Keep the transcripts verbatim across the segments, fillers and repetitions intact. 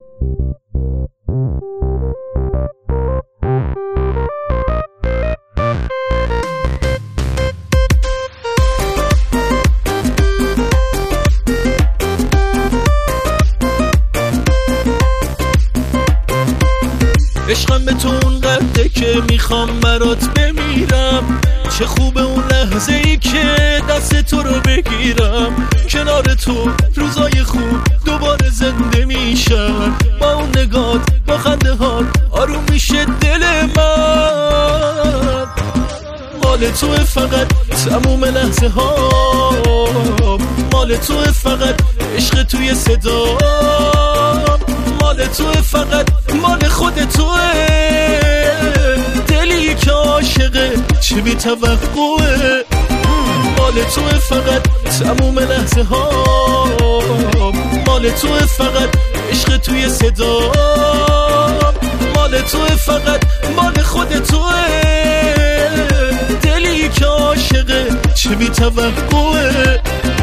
عشقم به تو اونقدره که میخوام برات بمیرم. چه خوبه اون لحظه ای که دست تو رو بگیرم. کنار تو روزای خوب دوباره زنده میشن. با اون نگات با خنده هات آروم میشه دل من. مال تو فقط تموم لحظه ها، مال تو فقط عشق توی صدا، مال تو فقط مال خود توه. دلی که عاشقه چه بی توقعه. مال تو فقط تموم لحظه ها، مال تو فقط عشق توی صدا، مال تو فقط مال خود توه. دلی که عاشقه چه بی توقعه.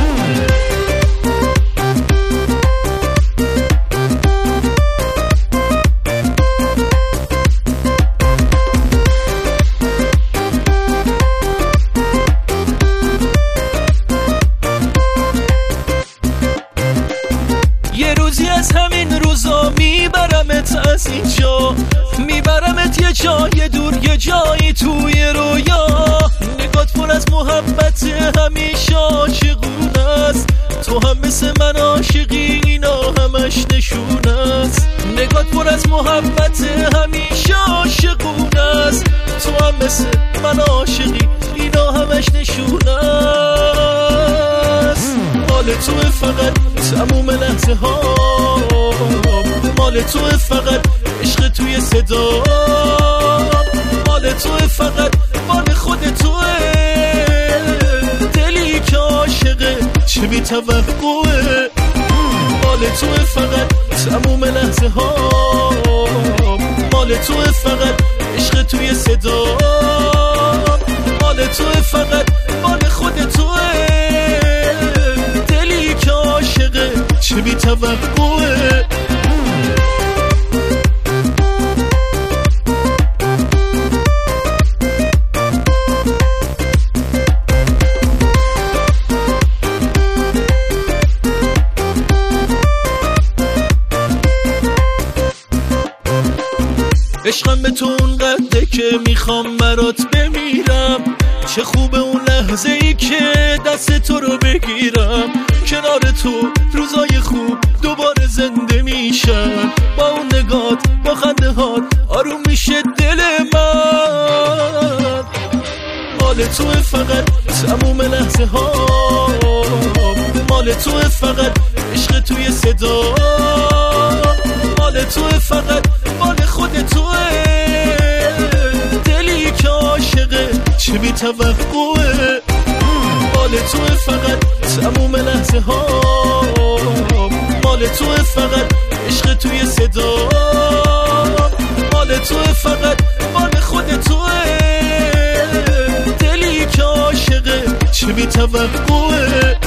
یه روزی از همین روزا میبرمت از اینجا، میبرمت یه جای دور، یه جایی توی رویا. نگات پر از محبت همیشه عاشقونه است. تو هم مثل من عاشقی اینا همش نشونه است. نگات پر از محبت همیشه عاشقونه است. تو هم مثل من عاشقی اینا همش نشونه است. مال تو فقط تموم لحظه ها، مال تو فقط عشق توی صدا، مال تو فقط مال خود توه. دلی که عاشقه چه بی توقعه. مال تو فقط تموم لحظه ها، مال تو فقط عشق توی صدا، مال تو فقط مال خود توه. دلی که عاشقه چه بی توقعه. عشقم به تو اونقدره که میخوام برات بمیرم. چه خوبه اون لحظه ای که دست تو رو بگیرم. کنار تو روزای خوب دوباره زنده میشن. با اون نگات با خنده هات آروم میشه دل من. مال تو فقط تموم لحظه ها، مال تو فقط عشق توی صدا، مال تو فقط مال خود توه. دلی که عاشقه چه بی توقعه. مال تو فقط تموم لحظه ها، مال تو فقط عشق توی صدا، مال تو فقط مال خود توه. دلی که عاشقه چه بی توقعه.